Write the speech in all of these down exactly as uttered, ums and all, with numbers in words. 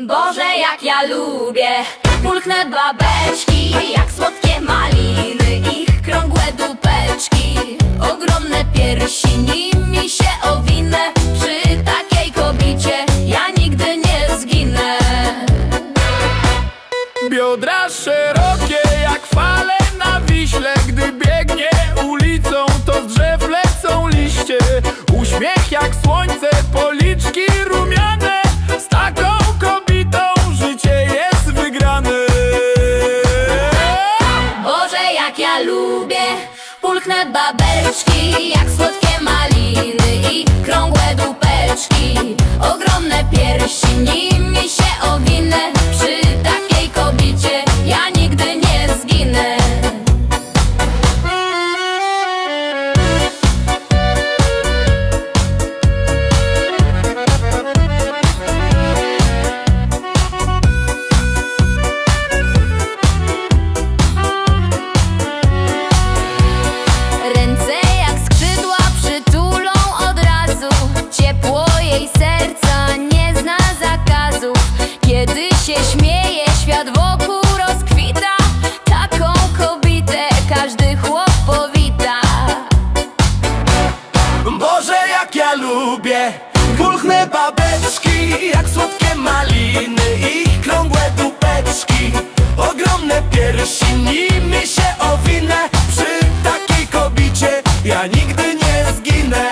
Boże, jak ja lubię pulchne babeczki, jak słodkie maliny, ich krągłe dupeczki, ogromne piersi, nimi się owinę. Przy takiej kobicie ja nigdy nie zginę. Biodra szerokie jak fale na Wiśle, gdy biegnie ulicą, to z drzew lecą liście. Uśmiech jak słońce, policzki rumiane, z taką kobietą życie jest wygrane. Boże, jak ja lubię pulchne babeczki, jak słodkie maliny i krągłe dupeczki, ogromne piersi, nimi się owinę. Przy takiej kobiecie ja nigdy nie zginę. Ręce jak skrzydła przytulą od razu, ciepło jej serca nie zna zakazów. Kiedy się śmieje, świat wokół rozkwita, taką kobietę każdy chłop powita. Boże, jak ja lubię pulchne babeczki, jak słodkie maliny, ich krągłe dupeczki, ogromne piersi, nimi się owinę. Przy takiej kobicie ja nigdy nie zginę.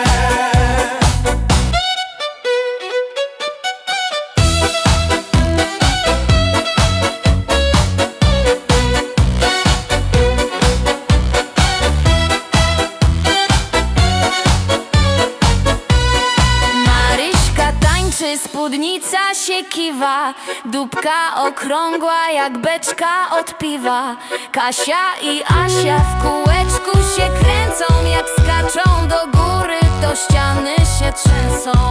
Maryśka tańczy, spódnica się kiwa, dupka okrągła jak beczka od piwa. Kasia i Asia w kółeczku się kręcą, jak skaczą do góry, to ściany się trzęsą.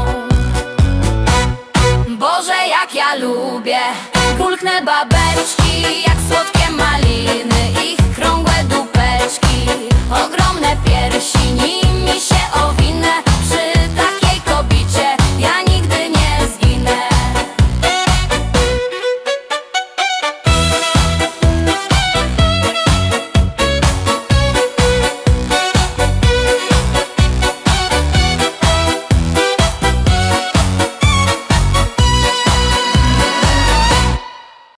Boże, jak ja lubię pulchne babeczki, jak słodkie maliny, ich krągłe dupeczki, ogromne piersi,